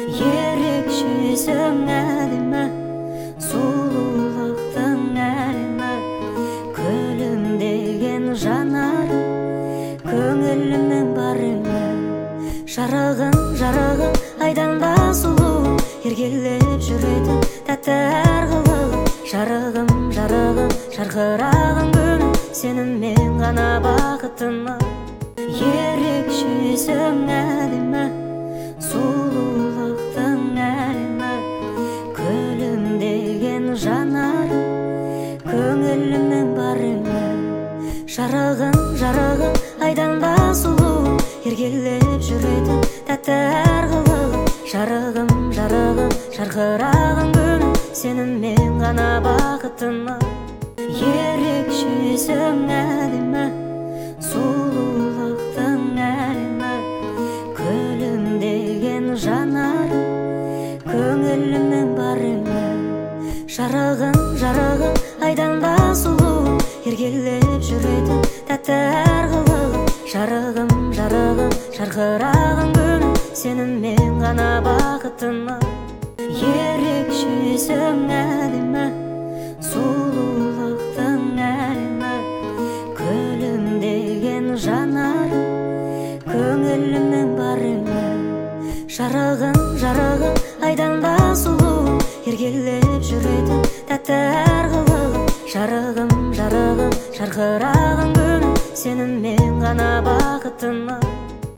Ерекшесің әдемі, сұлулықтың әлемі, күлімдеген жанарың, көңілімнің барыңы. Жарығым, айдан да сұлу, еркелеп жүретін тәтті әр қылығың. Жарығым, жарқыраған күнім, сенімен ғана бақыттымын. Ерекшесің әдемі, сұлулықтың әлемі, күлімдеген жанарың, көңілімнің барыңы. Жарығым, айдан да сұлу, еркелеп жүретін тәтті әр қылығың. Жарығым, жарқыраған күнім, сенімен ғана бақыттымын. Ерекшесің әдемі, сұлулықтың әлемі, күлімдеген жанарың, көңілімнің барыңы. Жарығым, айдан да сұлу, еркелеп жүретін тәтті әр қылығың. Жарығым, жарқыраған күнім, сенімен ғана бақыттымын. Ерекшесің әдемі, сұлулықтың әлемі, күлімдеген жанарың, көңілімнің барыңы. Жарығым, айдан да сұлу, еркелеп жүретін тәтті әр қылығың. Жарығым, жарқыраған күнім, сенімен ғана бақыттымын.